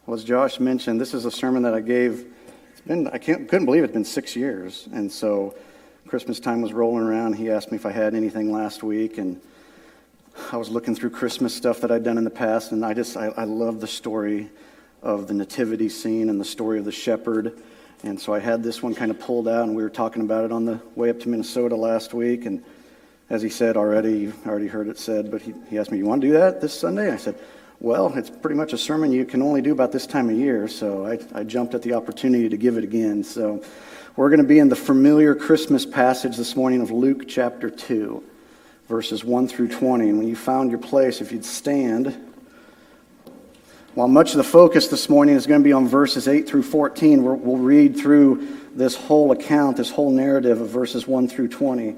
Well, as Josh mentioned, this is a sermon that I gave. Couldn't believe it's been 6 years. And so Christmas time was rolling around. He asked me if I had anything last week, and I was looking through Christmas stuff that I'd done in the past, and I love the story of the nativity scene and the story of the shepherd. And so I had this one kind of pulled out, and we were talking about it on the way up to Minnesota last week. And as he said already, you've already heard it said, but he asked me, "You want to do that this Sunday?" I said, "Well, it's pretty much a sermon you can only do about this time of year." So I jumped at the opportunity to give it again. So we're going to be in the familiar Christmas passage this morning of Luke chapter 2, verses 1 through 20. And when you found your place, if you'd stand. While much of the focus this morning is going to be on verses 8 through 14, we'll read through this whole account, this whole narrative of verses 1 through 20.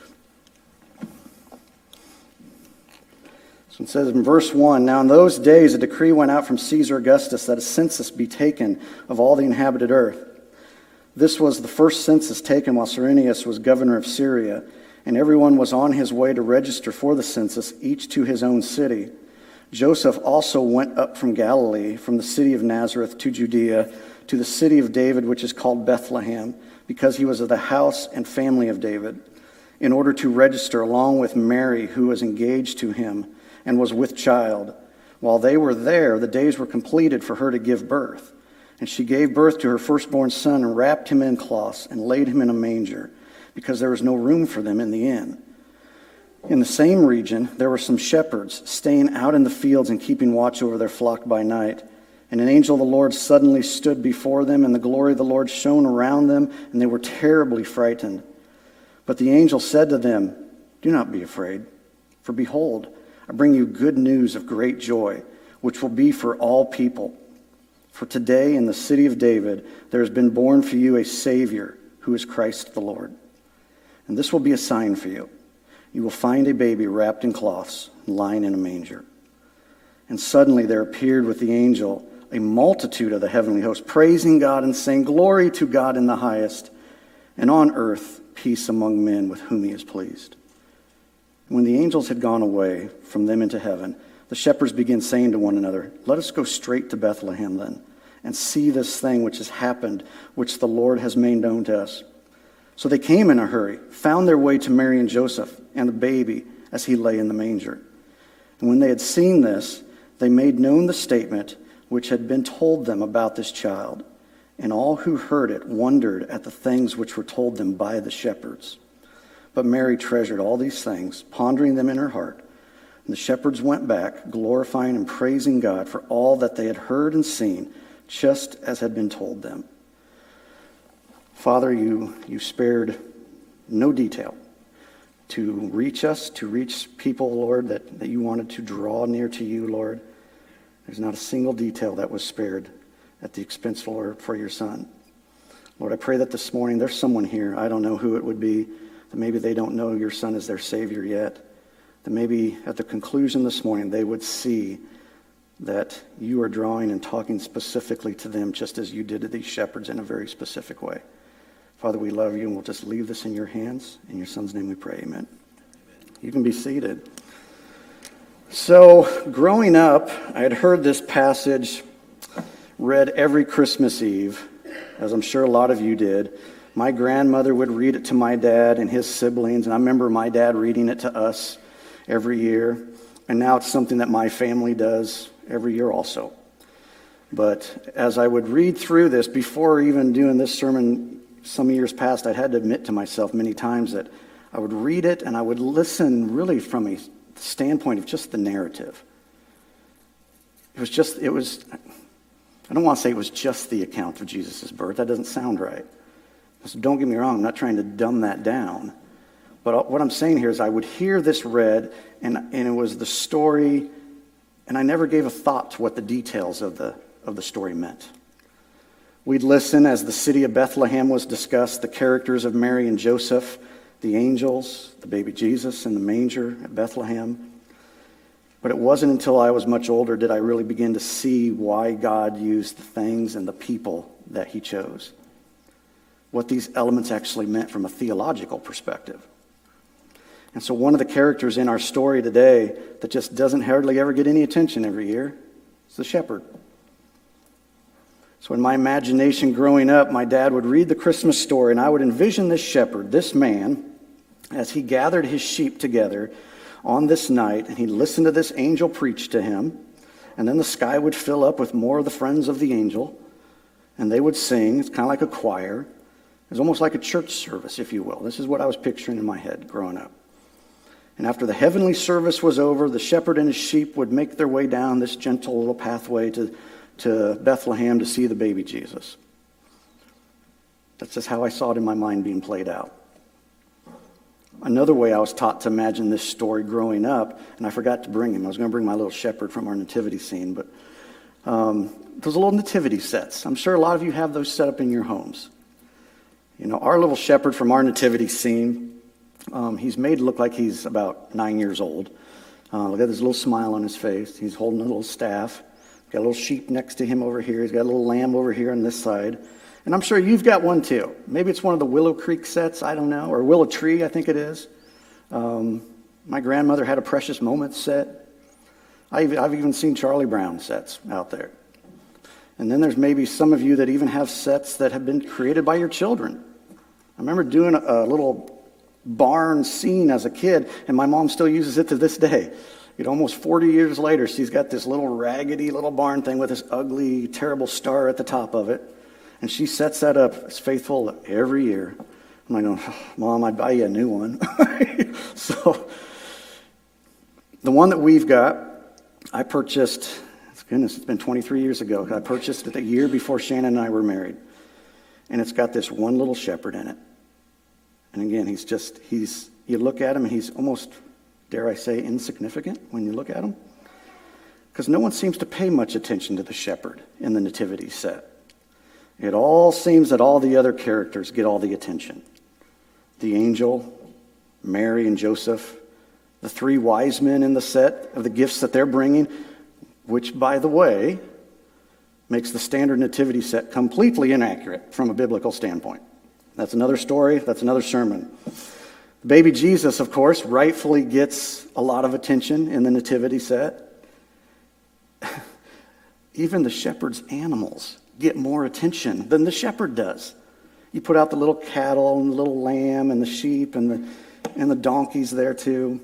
So it says in verse 1, "Now in those days a decree went out from Caesar Augustus that a census be taken of all the inhabited earth. This was the first census taken while Cyrenius was governor of Syria, and everyone was on his way to register for the census, each to his own city. Joseph also went up from Galilee, from the city of Nazareth to Judea, to the city of David, which is called Bethlehem, because he was of the house and family of David, in order to register along with Mary, who was engaged to him and was with child. While they were there, the days were completed for her to give birth. And she gave birth to her firstborn son and wrapped him in cloths and laid him in a manger, because there was no room for them in the inn. In the same region, there were some shepherds staying out in the fields and keeping watch over their flock by night. And an angel of the Lord suddenly stood before them, and the glory of the Lord shone around them, and they were terribly frightened. But the angel said to them, 'Do not be afraid, for behold, I bring you good news of great joy, which will be for all people. For today in the city of David there has been born for you a Savior, who is Christ the Lord. And this will be a sign for you. You will find a baby wrapped in cloths, lying in a manger.' And suddenly there appeared with the angel a multitude of the heavenly host, praising God and saying, 'Glory to God in the highest, and on earth peace among men with whom he is pleased.' When the angels had gone away from them into heaven, the shepherds began saying to one another, 'Let us go straight to Bethlehem then, and see this thing which has happened, which the Lord has made known to us.' So they came in a hurry, found their way to Mary and Joseph and the baby as he lay in the manger. And when they had seen this, they made known the statement which had been told them about this child. And all who heard it wondered at the things which were told them by the shepherds. But Mary treasured all these things, pondering them in her heart. And the shepherds went back, glorifying and praising God for all that they had heard and seen, just as had been told them." Father, you spared no detail to reach us, to reach people, Lord, that you wanted to draw near to you, Lord. There's not a single detail that was spared at the expense, Lord, for your Son. Lord, I pray that this morning there's someone here, I don't know who it would be, that maybe they don't know your Son is their Savior yet, that maybe at the conclusion this morning they would see that you are drawing and talking specifically to them just as you did to these shepherds in a very specific way. Father, we love you, and we'll just leave this in your hands. In your Son's name we pray, amen. You can be seated. So, growing up, I had heard this passage read every Christmas Eve, as I'm sure a lot of you did. My grandmother would read it to my dad and his siblings, and I remember my dad reading it to us every year. And now it's something that my family does every year also. But as I would read through this, before even doing this sermon some years past, I had to admit to myself many times that I would read it and I would listen really from a standpoint of just the narrative. I don't want to say it was just the account of Jesus' birth. That doesn't sound right. So don't get me wrong, I'm not trying to dumb that down. But what I'm saying here is I would hear this read, and it was the story, and I never gave a thought to what the details of the story meant. We'd listen as the city of Bethlehem was discussed, the characters of Mary and Joseph, the angels, the baby Jesus in the manger at Bethlehem. But it wasn't until I was much older did I really begin to see why God used the things and the people that he chose. What these elements actually meant from a theological perspective. And so one of the characters in our story today that just doesn't hardly ever get any attention every year is the shepherd. So in my imagination growing up, my dad would read the Christmas story, and I would envision this shepherd, this man, as he gathered his sheep together on this night, and he'd listen to this angel preach to him, and then the sky would fill up with more of the friends of the angel, and they would sing. It's kind of like a choir. It was almost like a church service, if you will. This is what I was picturing in my head growing up. And after the heavenly service was over, the shepherd and his sheep would make their way down this gentle little pathway to Bethlehem to see the baby Jesus. That's just how I saw it in my mind being played out. Another way I was taught to imagine this story growing up, and I forgot to bring him. I was going to bring my little shepherd from our nativity scene, but those little nativity sets. I'm sure a lot of you have those set up in your homes. You know, our little shepherd from our nativity scene, he's made to look like he's about 9 years old. Look at this little smile on his face. He's holding a little staff. Got a little sheep next to him over here. He's got a little lamb over here on this side. And I'm sure you've got one too. Maybe it's one of the Willow Creek sets, I don't know, or Willow Tree, I think it is. My grandmother had a Precious Moments set. I've even seen Charlie Brown sets out there. And then there's maybe some of you that even have sets that have been created by your children. I remember doing a little barn scene as a kid, and my mom still uses it to this day. You know, almost 40 years later, she's got this little raggedy little barn thing with this ugly, terrible star at the top of it. And she sets that up as faithful every year. I'm like, oh, Mom, I'd buy you a new one. So the one that we've got, I purchased, goodness, it's been 23 years ago. I purchased it the year before Shannon and I were married. And it's got this one little shepherd in it. And again, you look at him and he's almost, dare I say, insignificant when you look at him. Because no one seems to pay much attention to the shepherd in the nativity set. It all seems that all the other characters get all the attention. The angel, Mary and Joseph, the three wise men in the set of the gifts that they're bringing, which, by the way, makes the standard nativity set completely inaccurate from a biblical standpoint. That's another story. That's another sermon. Baby Jesus, of course, rightfully gets a lot of attention in the nativity set. Even the shepherd's animals get more attention than the shepherd does. You put out the little cattle and the little lamb and the sheep and the donkeys there too.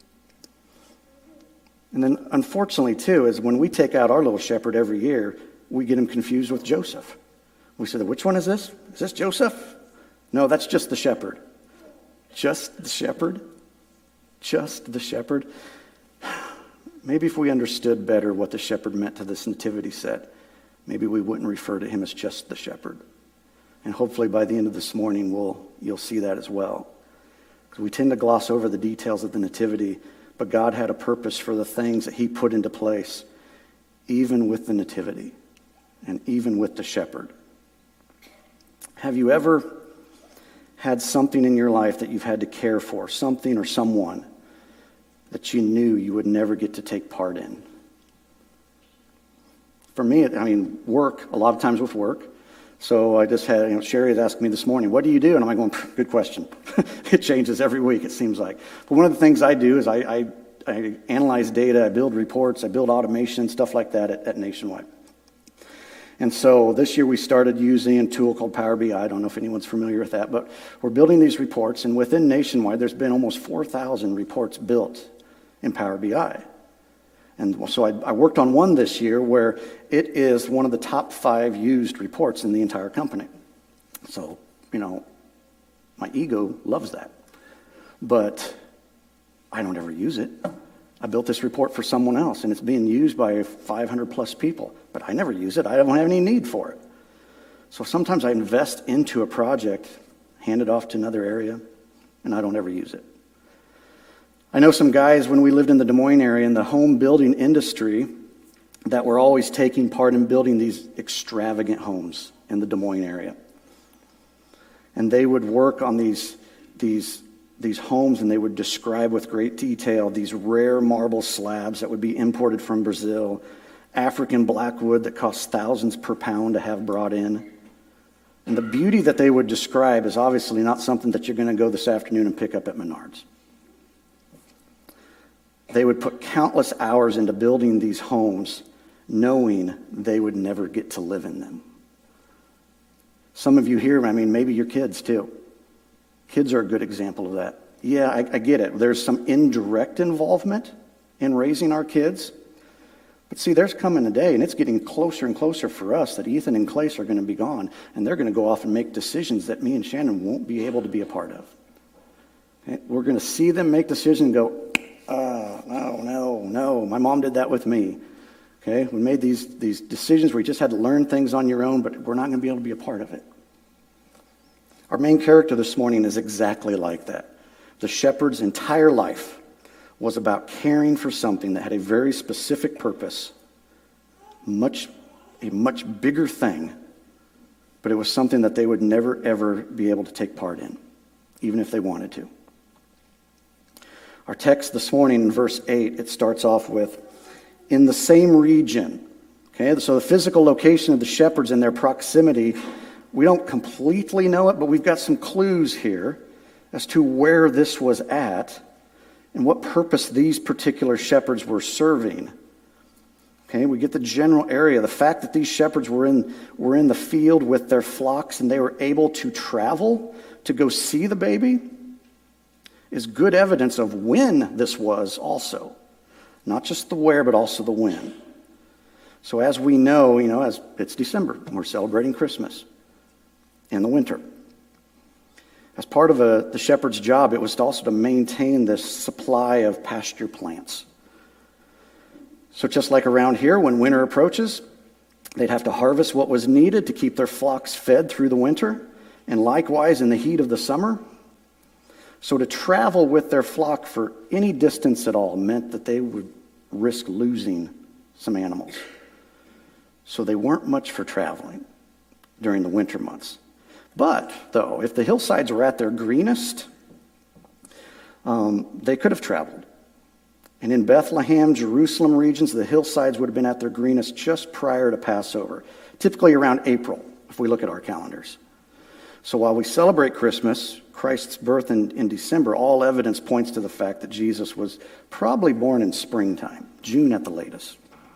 And then unfortunately too is when we take out our little shepherd every year, we get him confused with Joseph. We say, which one is this? Is this Joseph? No, that's just the shepherd. Just the shepherd? Just the shepherd? Maybe if we understood better what the shepherd meant to this nativity set, maybe we wouldn't refer to him as just the shepherd. And hopefully by the end of this morning, you'll see that as well. Because we tend to gloss over the details of the nativity, but God had a purpose for the things that he put into place, even with the nativity and even with the shepherd. Have you ever had something in your life that you've had to care for, something or someone that you knew you would never get to take part in? For me, work, a lot of times with work. So I just had, Sherry had asked me this morning, what do you do? And I'm like, well, good question. It changes every week, it seems like. But one of the things I do is I analyze data, I build reports, I build automation, stuff like that at Nationwide. And so this year we started using a tool called Power BI. I don't know if anyone's familiar with that, but we're building these reports. And within Nationwide, there's been almost 4,000 reports built in Power BI. And so I worked on one this year where it is one of the top 5 used reports in the entire company. So, my ego loves that. But I don't ever use it. I built this report for someone else, and it's being used by 500 plus people. But I never use it. I don't have any need for it. So sometimes I invest into a project, hand it off to another area, and I don't ever use it. I know some guys when we lived in the Des Moines area in the home building industry that were always taking part in building these extravagant homes in the Des Moines area. And they would work on these homes, and they would describe with great detail these rare marble slabs that would be imported from Brazil, African blackwood that costs thousands per pound to have brought in. And the beauty that they would describe is obviously not something that you're going to go this afternoon and pick up at Menards. They would put countless hours into building these homes, knowing they would never get to live in them. Some of you here, maybe your kids too. Kids are a good example of that. Yeah, I get it. There's some indirect involvement in raising our kids. But see, there's coming a day, and it's getting closer and closer for us, that Ethan and Clace are going to be gone, and they're going to go off and make decisions that me and Shannon won't be able to be a part of. Okay? We're going to see them make decisions and go, no, my mom did that with me. Okay? We made these decisions where you just had to learn things on your own, but we're not going to be able to be a part of it. Our main character this morning is exactly like that. The shepherd's entire life was about caring for something that had a very specific purpose, a much bigger thing, but it was something that they would never, ever be able to take part in, even if they wanted to. Our text this morning in verse 8, it starts off with, in the same region. Okay, so the physical location of the shepherds and their proximity, we don't completely know it, but we've got some clues here as to where this was at and what purpose these particular shepherds were serving. Okay, we get the general area. The fact that these shepherds were in the field with their flocks and they were able to travel to go see the baby is good evidence of when this was also. Not just the where, but also the when. So as we know, as it's December, and we're celebrating Christmas in the winter. As part of the shepherd's job, it was also to maintain this supply of pasture plants. So just like around here, when winter approaches, they'd have to harvest what was needed to keep their flocks fed through the winter, and likewise in the heat of the summer. So to travel with their flock for any distance at all meant that they would risk losing some animals. So they weren't much for traveling during the winter months. But, though, if the hillsides were at their greenest, they could have traveled. And in Bethlehem, Jerusalem regions, the hillsides would have been at their greenest just prior to Passover, typically around April, if we look at our calendars. So while we celebrate Christmas, Christ's birth in December, all evidence points to the fact that Jesus was probably born in springtime, June at the latest.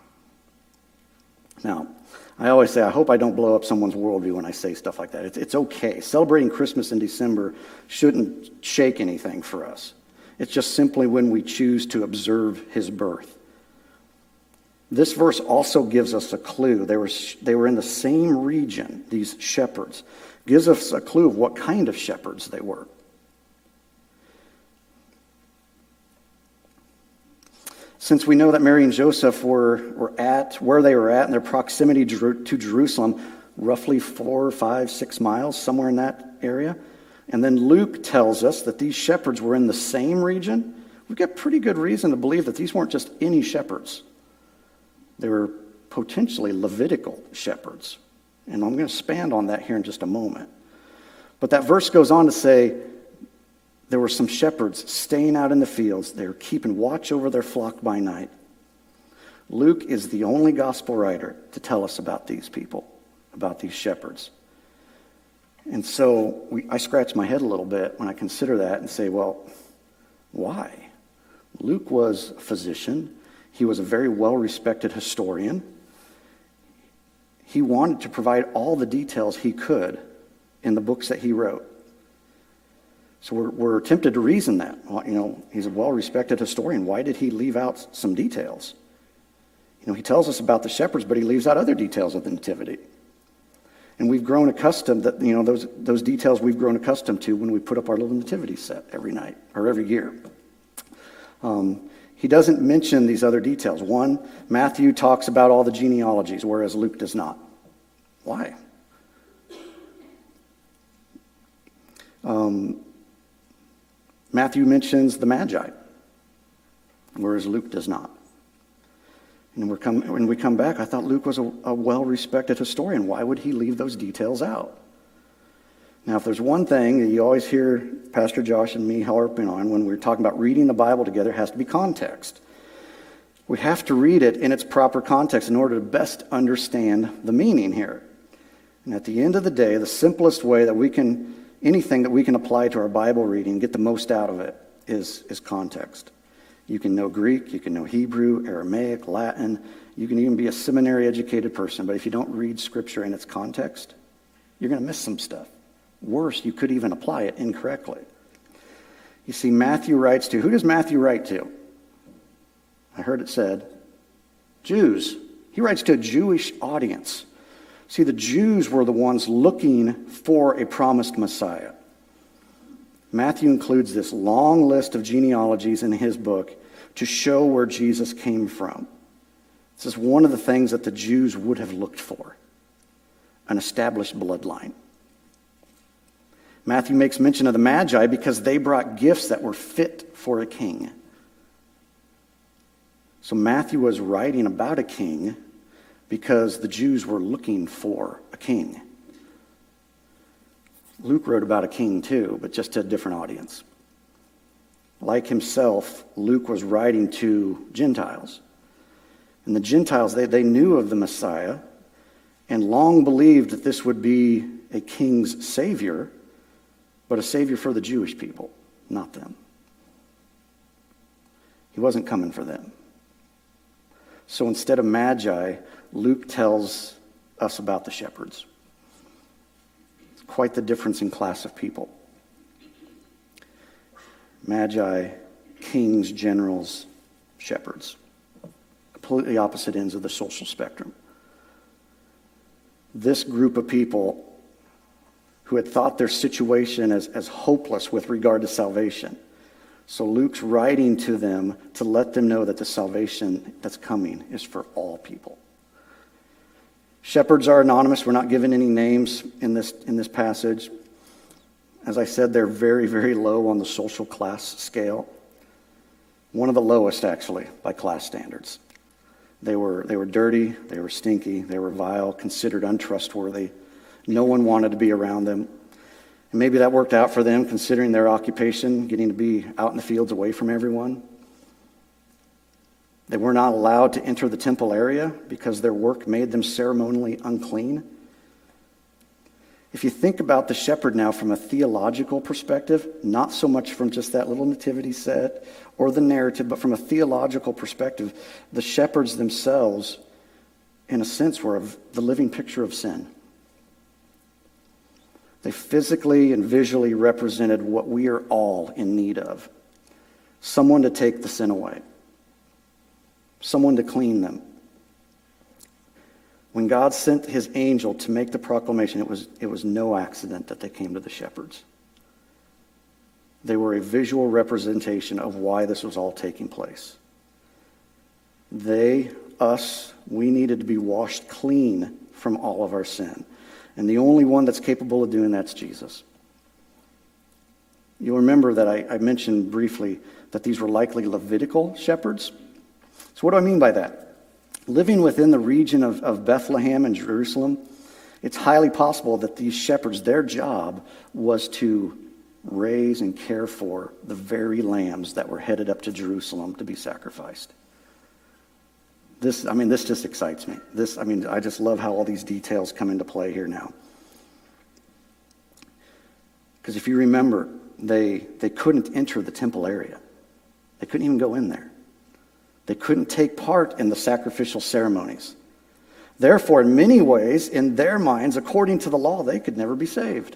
Now, I always say, I hope I don't blow up someone's worldview when I say stuff like that. It's okay. Celebrating Christmas in December shouldn't shake anything for us. It's just simply when we choose to observe his birth. This verse also gives us a clue. They were in the same region, these shepherds. Gives us a clue of what kind of shepherds they were. Since we know that Mary and Joseph were at where they were at in their proximity to Jerusalem, roughly 4, 5, 6 miles, somewhere in that area, and then Luke tells us that these shepherds were in the same region, we've got pretty good reason to believe that these weren't just any shepherds. They were potentially Levitical shepherds. And I'm going to expand on that here in just a moment. But that verse goes on to say, there were some shepherds staying out in the fields. They were keeping watch over their flock by night. Luke is the only gospel writer to tell us about these people, about these shepherds. And so I scratch my head a little bit when I consider that and say, well, why? Luke was a physician. He was a very well-respected historian. He wanted to provide all the details he could in the books that he wrote. So we're tempted to reason that. Well, he's a well-respected historian. Why did he leave out some details? He tells us about the shepherds, but he leaves out other details of the nativity. And we've grown accustomed that, those details we've grown accustomed to when we put up our little nativity set every night or every year. He doesn't mention these other details. One, Matthew talks about all the genealogies, whereas Luke does not. Why? Matthew mentions the Magi, whereas Luke does not. And when we come back, I thought Luke was a well-respected historian. Why would he leave those details out? Now, if there's one thing that you always hear Pastor Josh and me harping on when we're talking about reading the Bible together, it has to be context. We have to read it in its proper context in order to best understand the meaning here. And at the end of the day, the simplest way that anything that we can apply to our Bible reading, get the most out of it, is context. You can know Greek, you can know Hebrew, Aramaic, Latin. You can even be a seminary-educated person, but if you don't read Scripture in its context, you're going to miss some stuff. Worse, you could even apply it incorrectly. You see, Matthew writes to, who does Matthew write to? I heard it said, Jews. He writes to a Jewish audience. See, the Jews were the ones looking for a promised Messiah. Matthew includes this long list of genealogies in his book to show where Jesus came from. This is one of the things that the Jews would have looked for, an established bloodline. Matthew makes mention of the Magi because they brought gifts that were fit for a king. So Matthew was writing about a king because the Jews were looking for a king. Luke wrote about a king too, but just to a different audience. Like himself, Luke was writing to Gentiles. And the Gentiles, they knew of the Messiah and long believed that this would be a king's savior, but a savior for the Jewish people, not them. He wasn't coming for them. So instead of Magi, Luke tells us about the shepherds. It's quite the difference in class of people. Magi, kings, generals, shepherds. Completely opposite ends of the social spectrum. This group of people who had thought their situation as hopeless with regard to salvation. So Luke's writing to them to let them know that the salvation that's coming is for all people. Shepherds are anonymous. We're not given any names in this passage. As I said, they're very, very low on the social class scale. One of the lowest, actually, by class standards. They were dirty, they were stinky, they were vile, considered untrustworthy. No one wanted to be around them. And maybe that worked out for them, considering their occupation, getting to be out in the fields away from everyone. They were not allowed to enter the temple area because their work made them ceremonially unclean. If you think about the shepherd now from a theological perspective, not so much from just that little nativity set or the narrative, but from a theological perspective, the shepherds themselves, in a sense, were the living picture of sin. They physically and visually represented what we are all in need of. Someone to take the sin away. Someone to clean them. When God sent his angel to make the proclamation, it was no accident that they came to the shepherds. They were a visual representation of why this was all taking place. We needed to be washed clean from all of our sin. And the only one that's capable of doing that's Jesus. You'll remember that I mentioned briefly that these were likely Levitical shepherds. So what do I mean by that? Living within the region of Bethlehem and Jerusalem, it's highly possible that these shepherds, their job was to raise and care for the very lambs that were headed up to Jerusalem to be sacrificed. This just excites me. I just love how all these details come into play here now. Because if you remember, they couldn't enter the temple area. They couldn't even go in there. They couldn't take part in the sacrificial ceremonies. Therefore, in many ways, in their minds, according to the law, they could never be saved.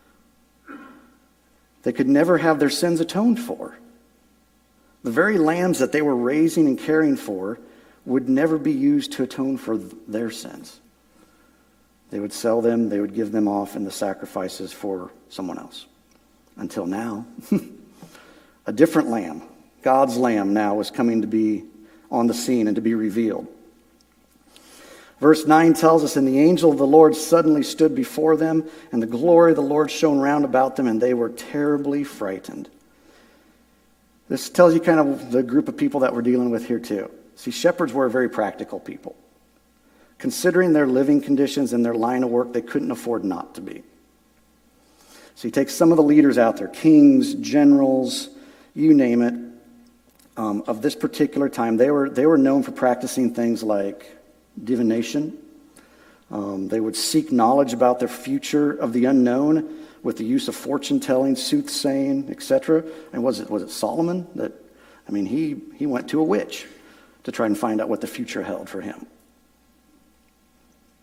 They could never have their sins atoned for. The very lambs that they were raising and caring for would never be used to atone for their sins. They would sell them, they would give them off in the sacrifices for someone else. Until now, a different lamb, God's lamb now, was coming to be on the scene and to be revealed. Verse 9 tells us, "And the angel of the Lord suddenly stood before them, and the glory of the Lord shone round about them, and they were terribly frightened." This tells you kind of the group of people that we're dealing with here too. See, shepherds were very practical people. Considering their living conditions and their line of work, they couldn't afford not to be. So you take some of the leaders out there, kings, generals, you name it, of this particular time. They were known for practicing things like divination. They would seek knowledge about their future of the unknown with the use of fortune-telling, soothsaying, etc. And was it Solomon that? He went to a witch to try and find out what the future held for him.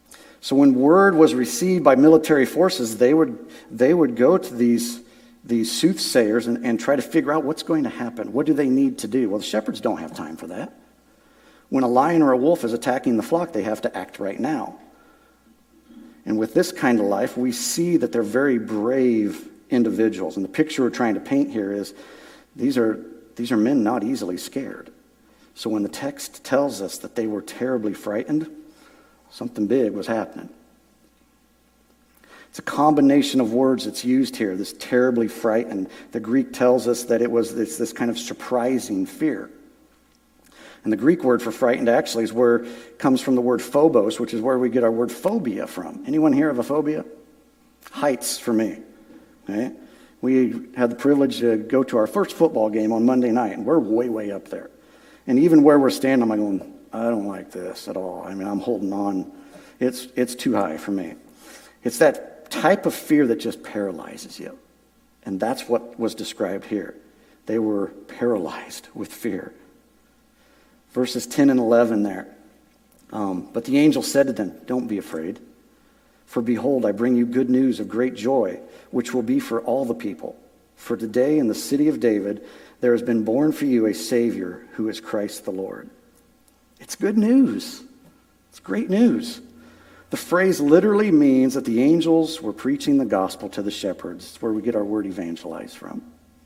So when word was received by military forces, they would go to these soothsayers and try to figure out what's going to happen. What do they need to do? Well, the shepherds don't have time for that. When a lion or a wolf is attacking the flock, they have to act right now. And with this kind of life, we see that they're very brave individuals. And the picture we're trying to paint here is these are men not easily scared. So when the text tells us that they were terribly frightened, something big was happening. It's a combination of words that's used here, this terribly frightened. The Greek tells us that it's this kind of surprising fear. And the Greek word for frightened actually comes from the word phobos, which is where we get our word phobia from. Anyone here have a phobia? Heights for me. Okay? We had the privilege to go to our first football game on Monday night, and we're way, way up there. And even where we're standing, I'm going, I don't like this at all. I mean, I'm holding on. It's too high for me. It's that type of fear that just paralyzes you. And that's what was described here. They were paralyzed with fear. Verses 10 and 11 there. But the angel said to them, don't be afraid. For behold, I bring you good news of great joy, which will be for all the people. For today in the city of David, there has been born for you a Savior who is Christ the Lord. It's good news. It's great news. The phrase literally means that the angels were preaching the gospel to the shepherds. It's where we get our word evangelize from.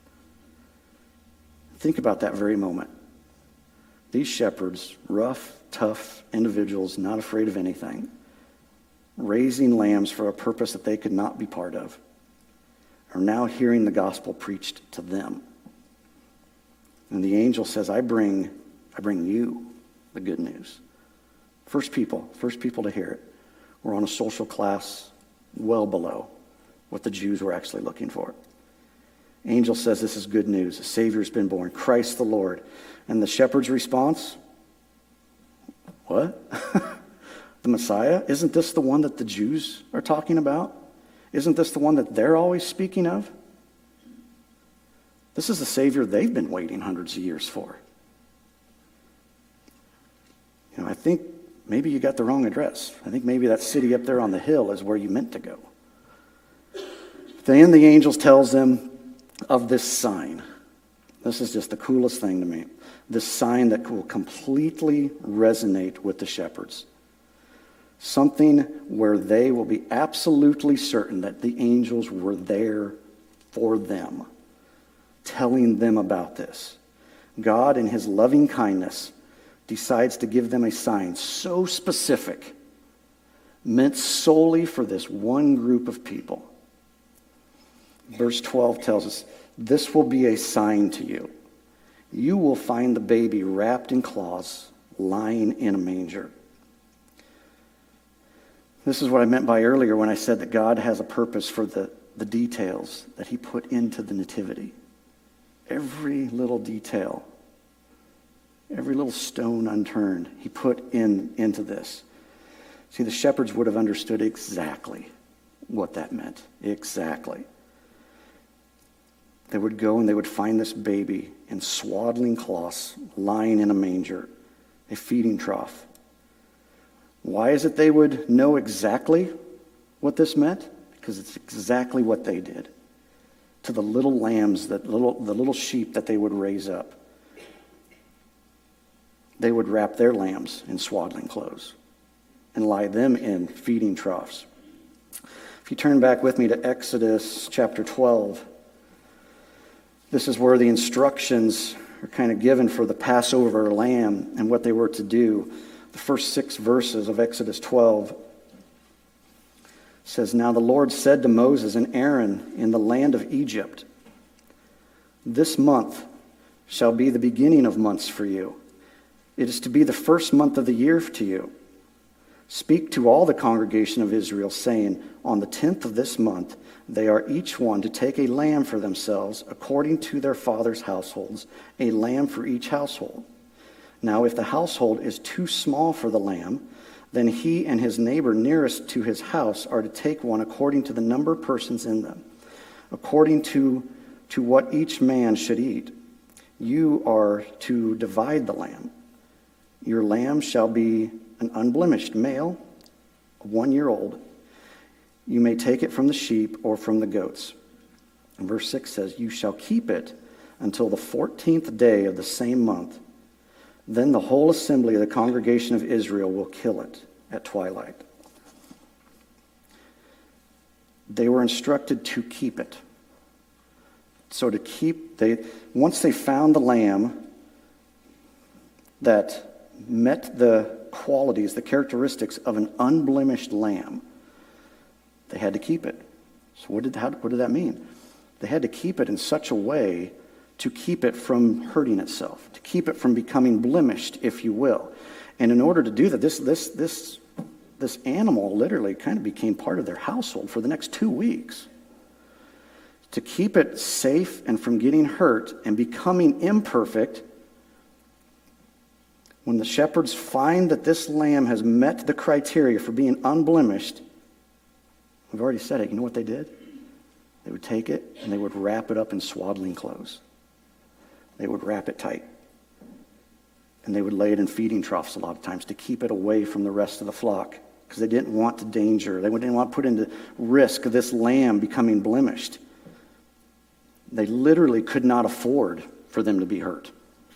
Think about that very moment. These shepherds, rough, tough individuals, not afraid of anything, raising lambs for a purpose that they could not be part of, are now hearing the gospel preached to them. And the angel says, I bring you the good news. First people to hear it were on a social class well below what the Jews were actually looking for. Angel says this is good news. A Savior's been born, Christ the Lord. And the shepherd's response, what? The Messiah? Isn't this the one that the Jews are talking about? Isn't this the one that they're always speaking of? This is the Savior they've been waiting hundreds of years for. I think maybe you got the wrong address. I think maybe that city up there on the hill is where you meant to go. Then the angel tells them of this sign. This is just the coolest thing to me. This sign that will completely resonate with the shepherds. Something where they will be absolutely certain that the angels were there for them, telling them about this. God, in his loving kindness, decides to give them a sign so specific, meant solely for this one group of people. Verse 12 tells us, this will be a sign to you. You will find the baby wrapped in cloths, lying in a manger. This is what I meant by earlier when I said that God has a purpose for the details that he put into the nativity. Every little detail, every little stone unturned, he put into this. See, the shepherds would have understood exactly what that meant. Exactly. They would go and they would find this baby in swaddling cloths, lying in a manger, a feeding trough. Why is it they would know exactly what this meant? Because it's exactly what they did to the little lambs, the little sheep that they would raise up. They would wrap their lambs in swaddling clothes and lie them in feeding troughs. If you turn back with me to Exodus chapter 12, this is where the instructions are kind of given for the Passover lamb and what they were to do. The first 6 verses of Exodus 12 says, Now the Lord said to Moses and Aaron in the land of Egypt, This month shall be the beginning of months for you. It is to be the first month of the year to you. Speak to all the congregation of Israel, saying, On the 10th of this month, they are each one to take a lamb for themselves, according to their father's households, a lamb for each household. Now, if the household is too small for the lamb, then he and his neighbor nearest to his house are to take one according to the number of persons in them, according to what each man should eat. You are to divide the lamb. Your lamb shall be an unblemished male, 1 year old, you may take it from the sheep or from the goats. And verse 6 says, you shall keep it until the 14th day of the same month. Then the whole assembly of the congregation of Israel will kill it at twilight. They were instructed to keep it. So once they found the lamb that met the qualities, the characteristics of an unblemished lamb, they had to keep it. So what did that mean? They had to keep it in such a way to keep it from hurting itself, to keep it from becoming blemished, if you will. And in order to do that, this animal literally kind of became part of their household for the next 2 weeks. To keep it safe and from getting hurt and becoming imperfect, when the shepherds find that this lamb has met the criteria for being unblemished, we've already said it, you know what they did? They would take it and they would wrap it up in swaddling clothes. They would wrap it tight. And they would lay it in feeding troughs a lot of times to keep it away from the rest of the flock, because they didn't want the danger. They didn't want to put into risk this lamb becoming blemished. They literally could not afford for them to be hurt.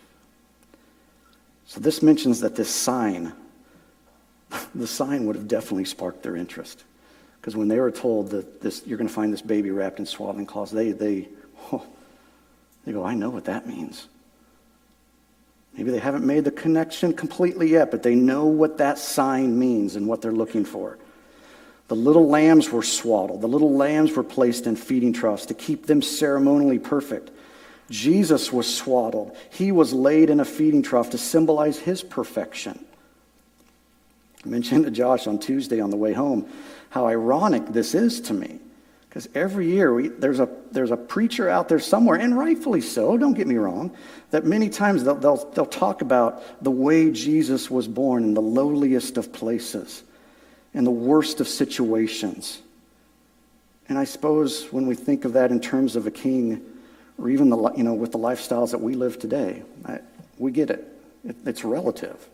So this mentions that this sign, the sign would have definitely sparked their interest. Because when they were told that you're going to find this baby wrapped in swaddling cloths, they go, I know what that means. Maybe they haven't made the connection completely yet, but they know what that sign means and what they're looking for. The little lambs were swaddled. The little lambs were placed in feeding troughs to keep them ceremonially perfect. Jesus was swaddled. He was laid in a feeding trough to symbolize his perfection. I mentioned to Josh on Tuesday on the way home how ironic this is to me. Because every year there's a preacher out there somewhere, and rightfully so, don't get me wrong, that many times they'll talk about the way Jesus was born in the lowliest of places, in the worst of situations. And I suppose when we think of that in terms of a king, or even with the lifestyles that we live today, we get it. It's relative.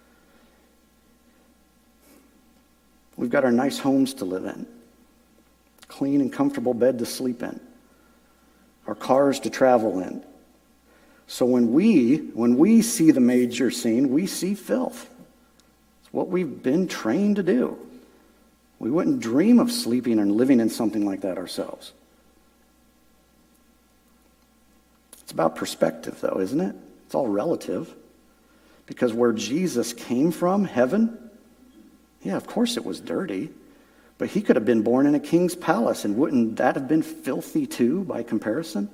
We've got our nice homes to live in, clean and comfortable bed to sleep in, our cars to travel in. So when we see the major scene, we see filth. It's what we've been trained to do. We wouldn't dream of sleeping and living in something like that ourselves. It's about perspective, though, isn't it? It's all relative. Because where Jesus came from, heaven, yeah, of course it was dirty. But he could have been born in a king's palace, and wouldn't that have been filthy too, by comparison?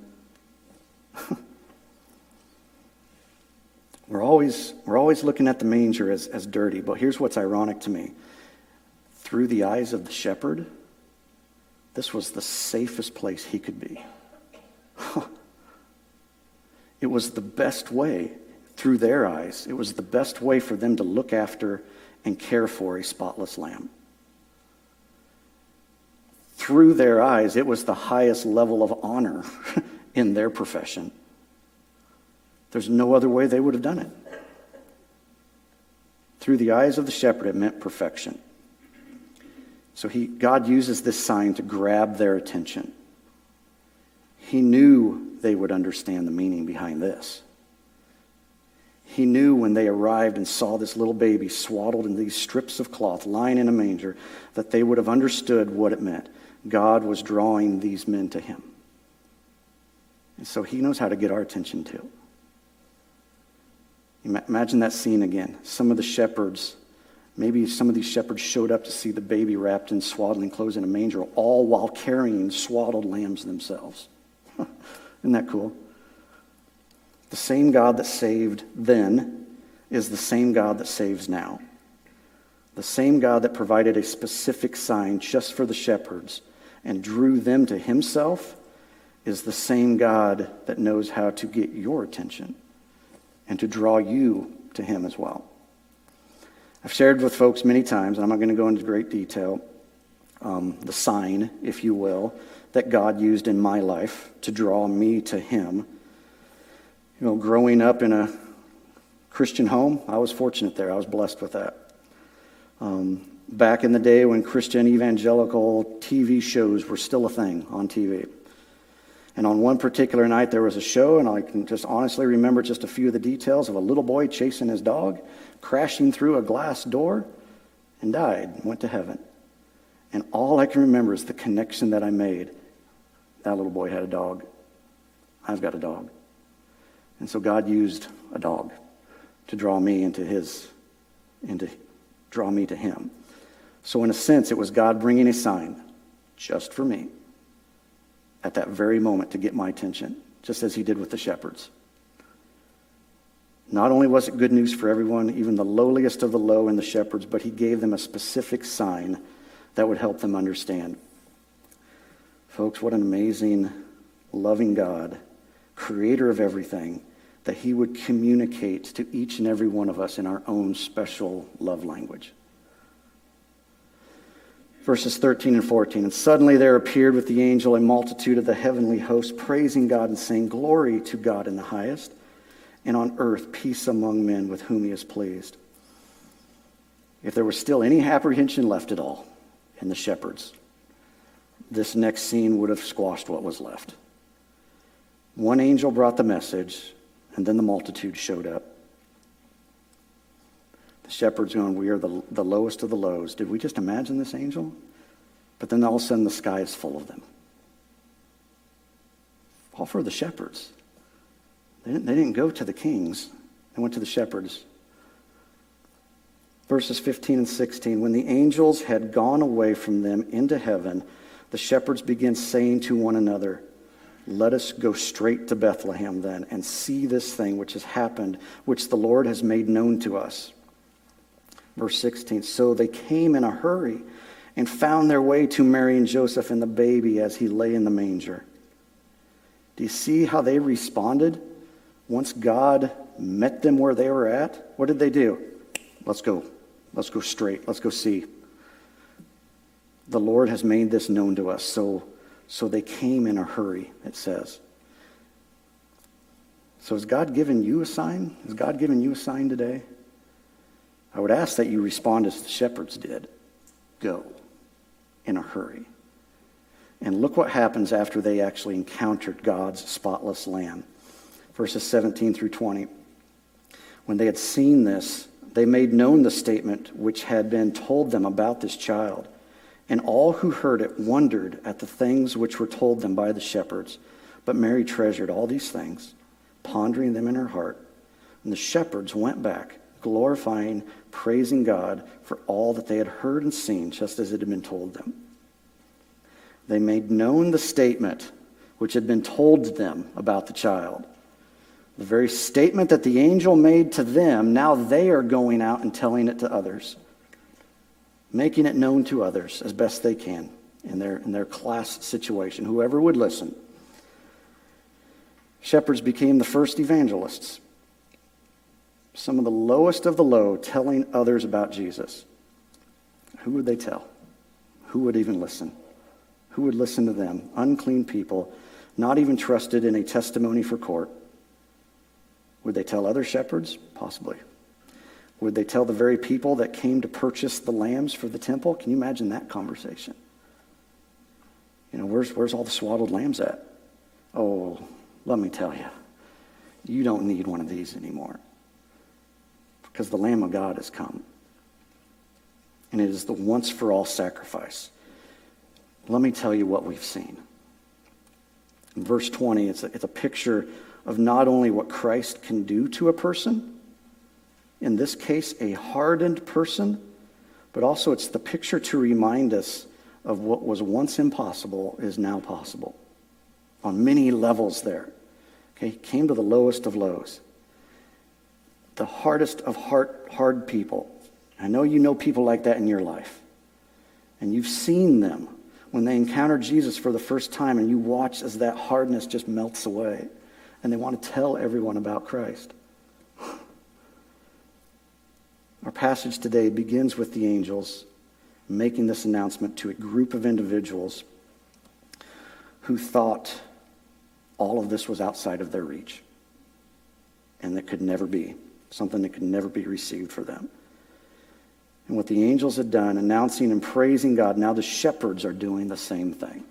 We're always looking at the manger as dirty, but here's what's ironic to me. Through the eyes of the shepherd, this was the safest place he could be. It was the best way, through their eyes, it was the best way for them to look after and care for a spotless lamb. Through their eyes, it was the highest level of honor in their profession. There's no other way they would have done it. Through the eyes of the shepherd, it meant perfection. So God uses this sign to grab their attention. He knew they would understand the meaning behind this. He knew when they arrived and saw this little baby swaddled in these strips of cloth lying in a manger that they would have understood what it meant. God was drawing these men to him. And so he knows how to get our attention too. Imagine that scene again. Maybe some of these shepherds showed up to see the baby wrapped in swaddling clothes in a manger, all while carrying swaddled lambs themselves. Isn't that cool? The same God that saved then is the same God that saves now. The same God that provided a specific sign just for the shepherds and drew them to himself is the same God that knows how to get your attention and to draw you to him as well. I've shared with folks many times, and I'm not going to go into great detail, the sign, if you will, that God used in my life to draw me to him. You know, growing up in a Christian home, I was fortunate there. I was blessed with that. back in the day when Christian evangelical TV shows were still a thing on TV. And on one particular night, there was a show, and I can just honestly remember just a few of the details of a little boy chasing his dog, crashing through a glass door, and died, went to heaven. And all I can remember is the connection that I made. That little boy had a dog. I've got a dog. And so God used a dog to draw me draw me to him. So in a sense, it was God bringing a sign just for me at that very moment to get my attention, just as he did with the shepherds. Not only was it good news for everyone, even the lowliest of the low in the shepherds, but he gave them a specific sign that would help them understand. Folks, what an amazing, loving God, creator of everything, that he would communicate to each and every one of us in our own special love language. Verses 13 and 14, and suddenly there appeared with the angel a multitude of the heavenly host, praising God and saying, "Glory to God in the highest, and on earth peace among men with whom he is pleased." If there was still any apprehension left at all in the shepherds, this next scene would have squashed what was left. One angel brought the message, and then the multitude showed up. The shepherds going, "We are the lowest of the lows." Did we just imagine this angel? But then all of a sudden the sky is full of them. All for the shepherds. They didn't go to the kings. They went to the shepherds. Verses 15 and 16, when the angels had gone away from them into heaven, the shepherds began saying to one another, "Let us go straight to Bethlehem then, and see this thing which has happened, which the Lord has made known to us." Verse 16, so they came in a hurry and found their way to Mary and Joseph and the baby as he lay in the manger. Do you see how they responded? Once God met them where they were at, what did they do? Let's go. Let's go straight. Let's go see. The Lord has made this known to us. So they came in a hurry, it says. So has God given you a sign? Has God given you a sign today? I would ask that you respond as the shepherds did. Go in a hurry. And look what happens after they actually encountered God's spotless lamb. Verses 17 through 20. When they had seen this, they made known the statement which had been told them about this child. And all who heard it wondered at the things which were told them by the shepherds. But Mary treasured all these things, pondering them in her heart. And the shepherds went back, glorifying, praising God for all that they had heard and seen, just as it had been told them. They made known the statement which had been told to them about the child. The very statement that the angel made to them, now they are going out and telling it to others, making it known to others as best they can in their class situation, whoever would listen. Shepherds became the first evangelists, some of the lowest of the low, telling others about Jesus. Who would they tell? Who would even listen? Who would listen to them? Unclean people, not even trusted in a testimony for court. Would they tell other shepherds? Possibly. Would they tell the very people that came to purchase the lambs for the temple? Can you imagine that conversation? You know, where's all the swaddled lambs at? Oh, let me tell you, you don't need one of these anymore, because the Lamb of God has come. And it is the once-for-all sacrifice. Let me tell you what we've seen. In verse 20, it's a picture of not only what Christ can do to a person, in this case, a hardened person, but also it's the picture to remind us of what was once impossible is now possible. On many levels there. Okay, came to the lowest of lows. The hardest of hard people. I know you know people like that in your life. And you've seen them when they encounter Jesus for the first time, and you watch as that hardness just melts away. And they want to tell everyone about Christ. Our passage today begins with the angels making this announcement to a group of individuals who thought all of this was outside of their reach and that could never be, something that could never be received for them. And what the angels had done, announcing and praising God, now the shepherds are doing the same thing.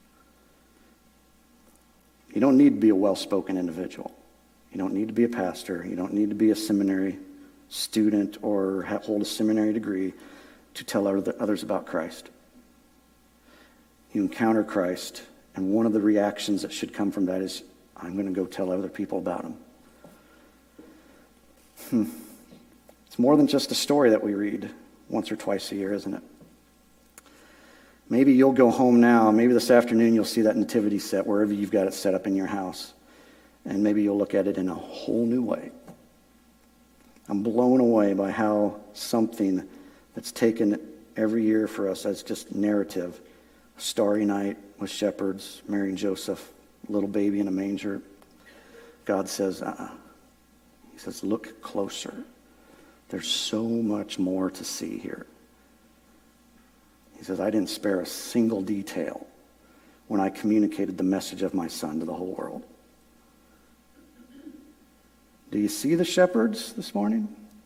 You don't need to be a well-spoken individual. You don't need to be a pastor. You don't need to be a seminary student or hold a seminary degree to tell others about Christ. You encounter Christ, and one of the reactions that should come from that is, I'm going to go tell other people about him. It's more than just a story that we read once or twice a year, isn't it? Maybe you'll go home now. Maybe this afternoon you'll see that nativity set wherever you've got it set up in your house. And maybe you'll look at it in a whole new way. I'm blown away by how something that's taken every year for us as just narrative, Starry Night with shepherds, Mary and Joseph, little baby in a manger. God says, He says, look closer. There's so much more to see here. He says, I didn't spare a single detail when I communicated the message of my son to the whole world. Do you see the shepherds this morning?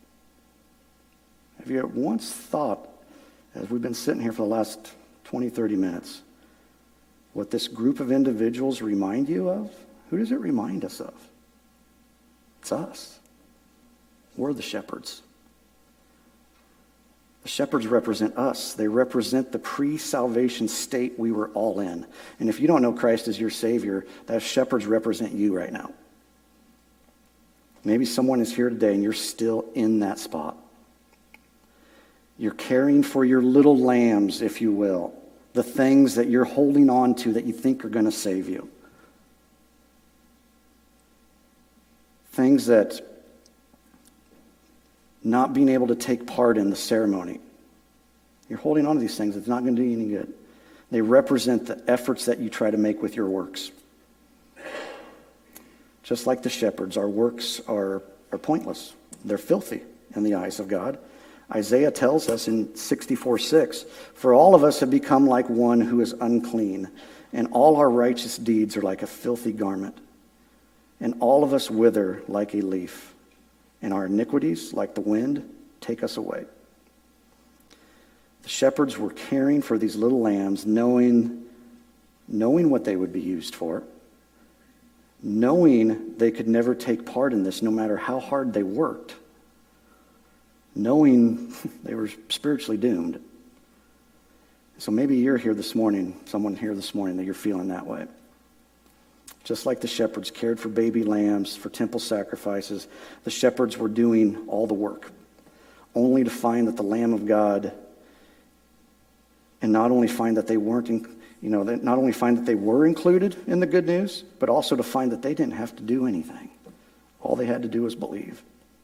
Have you once thought, as we've been sitting here for the last 20, 30 minutes, what this group of individuals remind you of? Who does it remind us of? It's us. We're the shepherds. The shepherds represent us. They represent the pre-salvation state we were all in. And if you don't know Christ as your Savior, those shepherds represent you right now. Maybe someone is here today and you're still in that spot. You're caring for your little lambs, if you will, the things that you're holding on to that you think are going to save you. Things that not being able to take part in the ceremony. You're holding on to these things. It's not going to do you any good. They represent the efforts that you try to make with your works. Just like the shepherds, our works are pointless. They're filthy in the eyes of God. Isaiah tells us in 64:6, for all of us have become like one who is unclean, and all our righteous deeds are like a filthy garment. And all of us wither like a leaf, and our iniquities, like the wind, take us away. The shepherds were caring for these little lambs, knowing what they would be used for, knowing they could never take part in this no matter how hard they worked, knowing they were spiritually doomed. So maybe you're here this morning, someone here this morning, that you're feeling that way. Just like the shepherds cared for baby lambs, for temple sacrifices, the shepherds were doing all the work, only to find that the Lamb of God, and not only find that they weren't, not only find that they were included in the good news, but also to find that they didn't have to do anything. All they had to do was believe.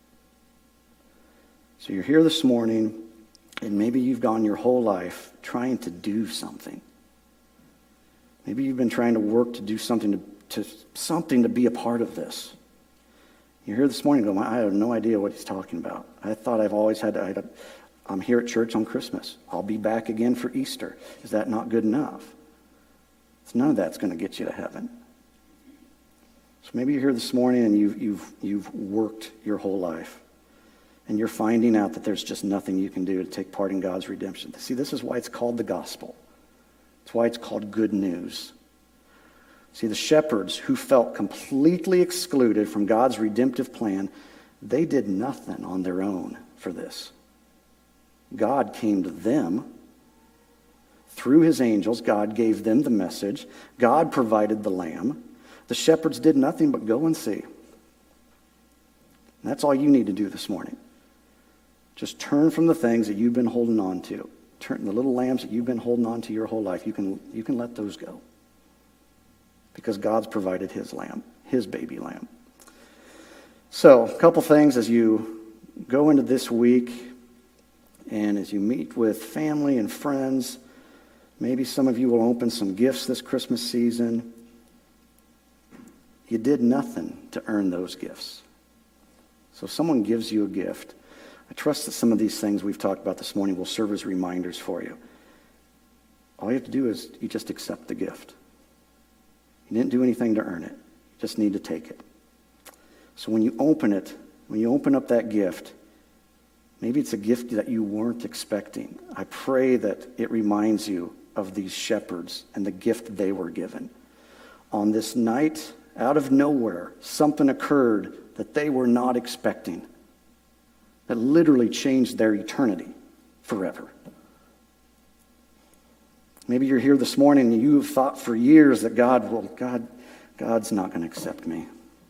So you're here this morning, and maybe you've gone your whole life trying to do something. Maybe you've been trying to work to do something to be a part of this. You're here this morning going, I have no idea what he's talking about. I thought I've always I'm here at church on Christmas. I'll be back again for Easter. Is that not good enough? So none of that's going to get you to heaven. So maybe you're here this morning and you've worked your whole life, and you're finding out that there's just nothing you can do to take part in God's redemption. See, this is why it's called the gospel. It's why it's called good news. See, the shepherds who felt completely excluded from God's redemptive plan, they did nothing on their own for this. God came to them. Through his angels, God gave them the message. God provided the lamb. The shepherds did nothing but go and see. And that's all you need to do this morning. Just turn from the things that you've been holding on to. Turn the little lambs that you've been holding on to your whole life. You can let those go. Because God's provided his lamb, his baby lamb. So, a couple things as you go into this week and as you meet with family and friends. Maybe some of you will open some gifts this Christmas season. You did nothing to earn those gifts. So if someone gives you a gift, I trust that some of these things we've talked about this morning will serve as reminders for you. All you have to do is you just accept the gift. You didn't do anything to earn it. You just need to take it. So when you open it, when you open up that gift, Maybe it's a gift that you weren't expecting. I pray that it reminds you of these shepherds and the gift they were given. On this night, out of nowhere, something occurred that they were not expecting, that literally changed their eternity forever. Maybe you're here this morning and you've thought for years that God's not going to accept me.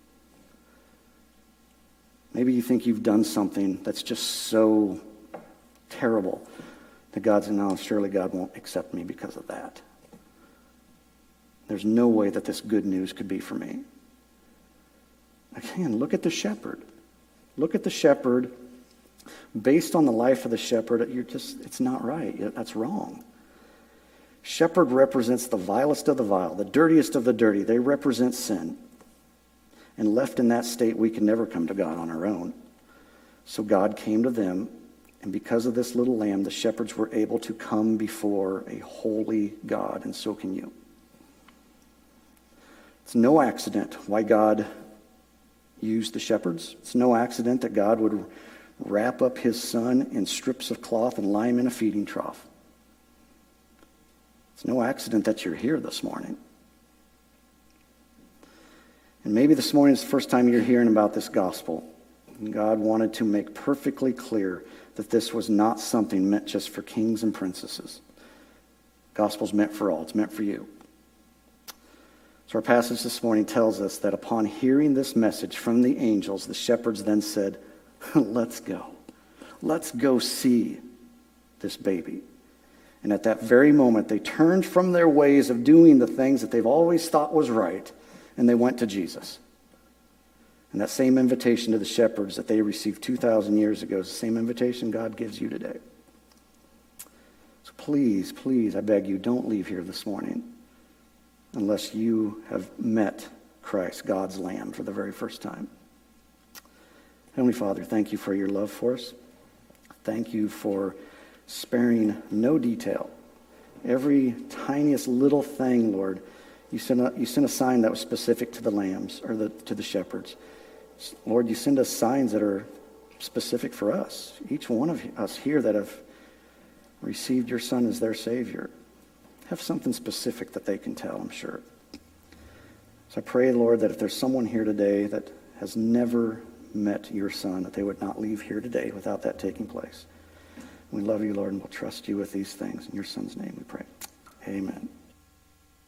Maybe you think you've done something that's just so terrible that surely God won't accept me because of that. There's no way that this good news could be for me. Again, look at the shepherd. Look at the shepherd. Based on the life of the shepherd, it's not right. That's wrong. Shepherd represents the vilest of the vile, the dirtiest of the dirty. They represent sin. And left in that state, we can never come to God on our own. So God came to them, and because of this little lamb, the shepherds were able to come before a holy God, and so can you. It's no accident why God used the shepherds. It's no accident that God would wrap up his son in strips of cloth and lie him in a feeding trough. It's no accident that you're here this morning. And maybe this morning is the first time you're hearing about this gospel. And God wanted to make perfectly clear that this was not something meant just for kings and princesses. Gospel's meant for all. It's meant for you. So our passage this morning tells us that upon hearing this message from the angels, the shepherds then said, let's go. Let's go see this baby. And at that very moment, they turned from their ways of doing the things that they've always thought was right, and they went to Jesus. And that same invitation to the shepherds that they received 2,000 years ago is the same invitation God gives you today. So please, please, I beg you, don't leave here this morning unless you have met Christ, God's Lamb, for the very first time. Heavenly Father, thank you for your love for us. Thank you for sparing no detail. Every tiniest little thing, Lord, you sent a sign that was specific to the lambs, or to the shepherds. Lord, you send us signs that are specific for us. Each one of us here that have received your Son as their Savior have something specific that they can tell, I'm sure. So I pray, Lord, that if there's someone here today that has never met your Son, that they would not leave here today without that taking place. We love you, Lord, and we'll trust you with these things. In your Son's name we pray. Amen.